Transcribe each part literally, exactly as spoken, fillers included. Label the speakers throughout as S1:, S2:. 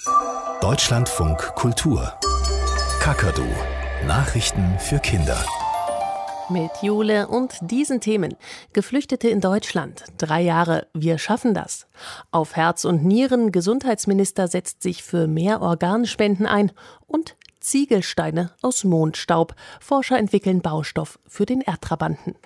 S1: Deutschlandfunk Kultur. Kakadu. Nachrichten für Kinder.
S2: Mit Jule und diesen Themen. Geflüchtete in Deutschland. Drei Jahre. Wir schaffen das. Auf Herz und Nieren. Gesundheitsminister setzt sich für mehr Organspenden ein. Und Ziegelsteine aus Mondstaub. Forscher entwickeln Baustoff für den Erdtrabanten.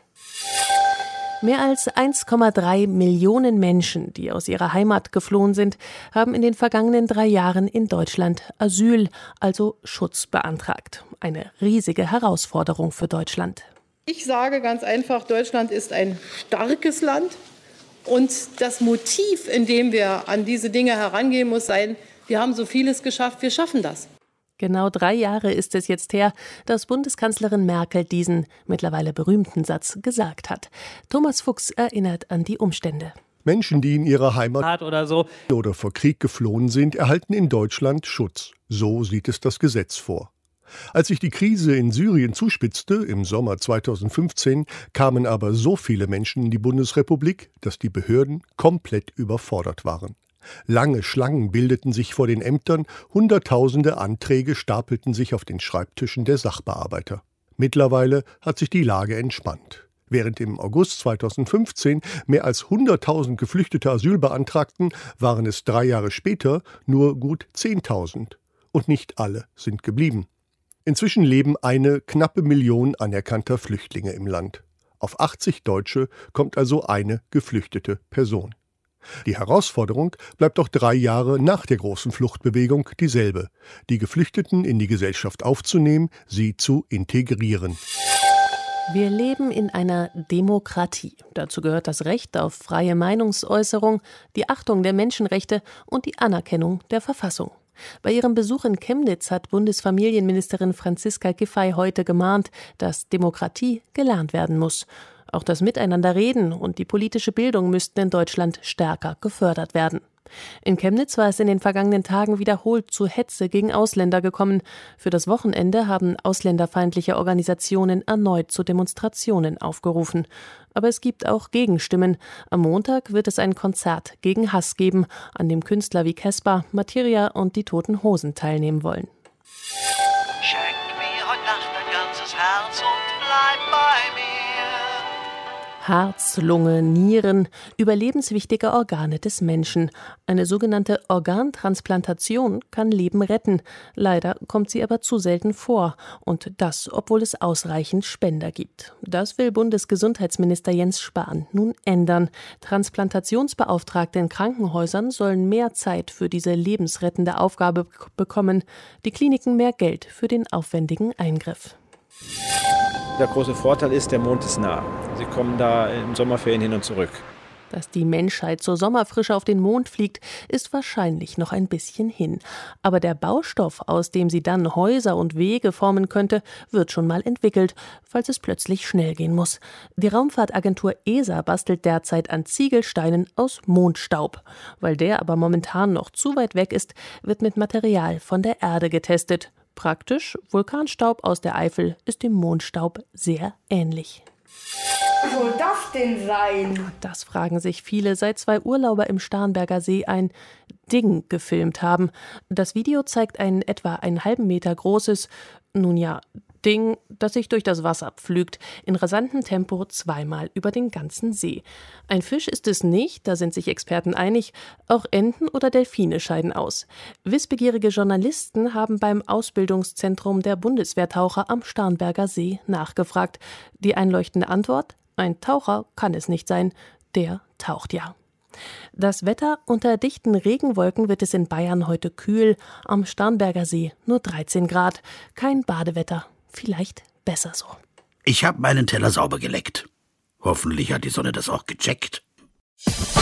S2: Mehr als eins Komma drei Millionen Menschen, die aus ihrer Heimat geflohen sind, haben in den vergangenen drei Jahren in Deutschland Asyl, also Schutz, beantragt. Eine riesige Herausforderung für Deutschland.
S3: Ich sage ganz einfach, Deutschland ist ein starkes Land und das Motiv, in dem wir an diese Dinge herangehen, muss sein, wir haben so vieles geschafft, wir schaffen das.
S2: Genau drei Jahre ist es jetzt her, dass Bundeskanzlerin Merkel diesen mittlerweile berühmten Satz gesagt hat. Thomas Fuchs erinnert an die Umstände.
S4: Menschen, die in ihrer Heimat oder so oder vor Krieg geflohen sind, erhalten in Deutschland Schutz. So sieht es das Gesetz vor. Als sich die Krise in Syrien zuspitzte, im Sommer zweitausendfünfzehn, kamen aber so viele Menschen in die Bundesrepublik, dass die Behörden komplett überfordert waren. Lange Schlangen bildeten sich vor den Ämtern, Hunderttausende Anträge stapelten sich auf den Schreibtischen der Sachbearbeiter. Mittlerweile hat sich die Lage entspannt. Während im August zweitausendfünfzehn mehr als hunderttausend Geflüchtete Asyl beantragten, waren es drei Jahre später nur gut zehntausend. Und nicht alle sind geblieben. Inzwischen leben eine knappe Million anerkannter Flüchtlinge im Land. Auf achtzig Deutsche kommt also eine geflüchtete Person. Die Herausforderung bleibt auch drei Jahre nach der großen Fluchtbewegung dieselbe: die Geflüchteten in die Gesellschaft aufzunehmen, sie zu integrieren.
S2: Wir leben in einer Demokratie. Dazu gehört das Recht auf freie Meinungsäußerung, die Achtung der Menschenrechte und die Anerkennung der Verfassung. Bei ihrem Besuch in Chemnitz hat Bundesfamilienministerin Franziska Giffey heute gemahnt, dass Demokratie gelernt werden muss. Auch das Miteinanderreden und die politische Bildung müssten in Deutschland stärker gefördert werden. In Chemnitz war es in den vergangenen Tagen wiederholt zu Hetze gegen Ausländer gekommen. Für das Wochenende haben ausländerfeindliche Organisationen erneut zu Demonstrationen aufgerufen. Aber es gibt auch Gegenstimmen. Am Montag wird es ein Konzert gegen Hass geben, an dem Künstler wie Caspar, Materia und die Toten Hosen teilnehmen wollen.
S5: Schenk mir heute Nacht dein ganzes Herz und bleib bei mir.
S2: Herz, Lunge, Nieren, überlebenswichtige Organe des Menschen. Eine sogenannte Organtransplantation kann Leben retten. Leider kommt sie aber zu selten vor. Und das, obwohl es ausreichend Spender gibt. Das will Bundesgesundheitsminister Jens Spahn nun ändern. Transplantationsbeauftragte in Krankenhäusern sollen mehr Zeit für diese lebensrettende Aufgabe bekommen. Die Kliniken mehr Geld für den aufwendigen Eingriff.
S6: Der große Vorteil ist, der Mond ist nah. Sie kommen da in Sommerferien hin und zurück.
S2: Dass die Menschheit zur Sommerfrische auf den Mond fliegt, ist wahrscheinlich noch ein bisschen hin. Aber der Baustoff, aus dem sie dann Häuser und Wege formen könnte, wird schon mal entwickelt, falls es plötzlich schnell gehen muss. Die Raumfahrtagentur E S A bastelt derzeit an Ziegelsteinen aus Mondstaub. Weil der aber momentan noch zu weit weg ist, wird mit Material von der Erde getestet. Praktisch, Vulkanstaub aus der Eifel ist dem Mondstaub sehr ähnlich.
S7: Was soll das denn sein?
S2: Das fragen sich viele, seit zwei Urlauber im Starnberger See ein Ding gefilmt haben. Das Video zeigt ein etwa einen halben Meter großes, nun ja, Ding, das sich durch das Wasser pflügt, in rasantem Tempo zweimal über den ganzen See. Ein Fisch ist es nicht, da sind sich Experten einig, auch Enten oder Delfine scheiden aus. Wissbegierige Journalisten haben beim Ausbildungszentrum der Bundeswehrtaucher am Starnberger See nachgefragt. Die einleuchtende Antwort: Ein Taucher kann es nicht sein, der taucht ja. Das Wetter: Unter dichten Regenwolken wird es in Bayern heute kühl, am Starnberger See nur dreizehn Grad. Kein Badewetter. Vielleicht besser so.
S8: Ich habe meinen Teller sauber geleckt. Hoffentlich hat die Sonne das auch gecheckt.